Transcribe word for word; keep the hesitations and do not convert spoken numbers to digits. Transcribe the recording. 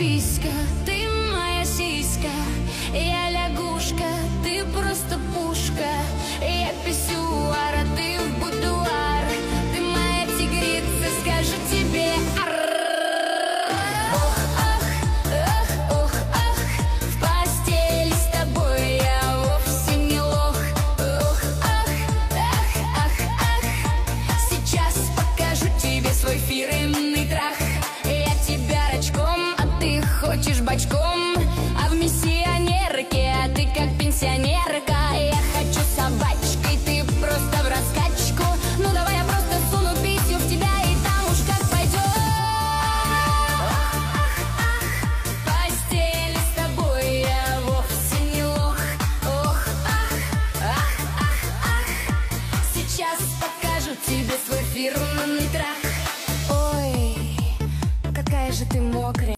писька, ты моя сиська. Я лягушка, ты просто пушка. Я писсуар, а ты в будуар. Ты моя тигрица, скажу тебе ох, ах, ах, ох, ах. В постели с тобой я вовсе не лох. Ох, ах, ах, ах, ах. Сейчас покажу тебе свой фирменный трах. Я тебя рачком, а ты хочешь бочком.